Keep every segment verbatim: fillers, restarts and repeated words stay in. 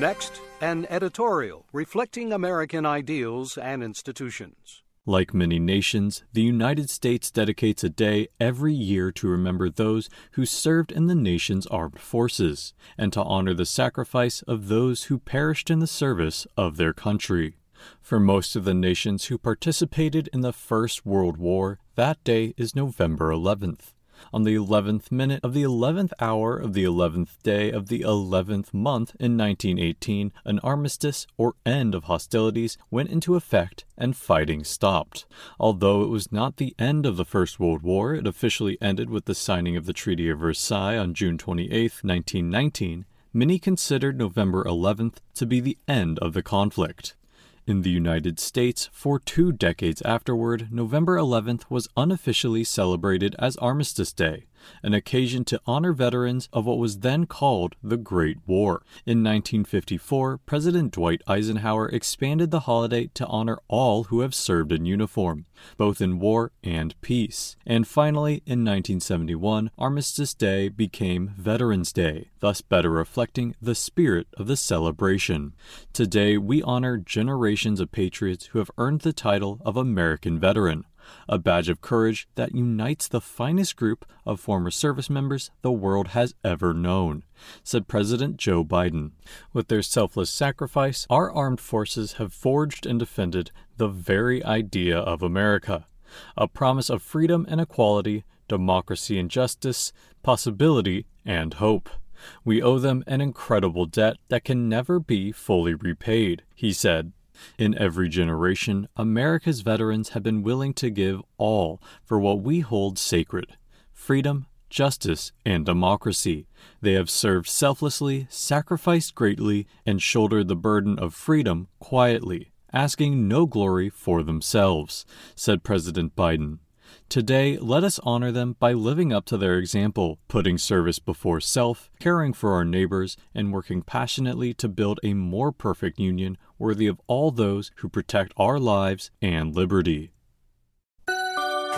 Next, an editorial reflecting American ideals and institutions. Like many nations, the United States dedicates a day every year to remember those who served in the nation's armed forces and to honor the sacrifice of those who perished in the service of their country. For most of the nations who participated in the First World War, that day is November eleventh. On the eleventh minute of the eleventh hour of the eleventh day of the eleventh month in nineteen eighteen, an armistice, or end of hostilities, went into effect and fighting stopped. Although it was not the end of the First World War, it officially ended with the signing of the Treaty of Versailles on June twenty-eighth, nineteen nineteen, many considered November eleventh to be the end of the conflict. In the United States, for two decades afterward, November eleventh was unofficially celebrated as Armistice Day, an occasion to honor veterans of what was then called the Great War. In nineteen fifty-four, President Dwight Eisenhower expanded the holiday to honor all who have served in uniform, both in war and peace. And finally, in nineteen seventy-one, Armistice Day became Veterans Day, thus better reflecting the spirit of the celebration. Today, we honor generations of patriots who have earned the title of American Veteran, a badge of courage that unites the finest group of former service members the world has ever known, said President Joe Biden. With their selfless sacrifice, our armed forces have forged and defended the very idea of America, a promise of freedom and equality, democracy and justice, possibility and hope. We owe them an incredible debt that can never be fully repaid, he said. In every generation, America's veterans have been willing to give all for what we hold sacred: freedom, justice, and democracy. They have served selflessly, sacrificed greatly, and shouldered the burden of freedom quietly, asking no glory for themselves, said President Biden. Today, let us honor them by living up to their example, putting service before self, caring for our neighbors, and working passionately to build a more perfect union worthy of all those who protect our lives and liberty.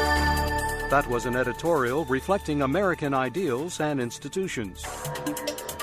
That was an editorial reflecting American ideals and institutions.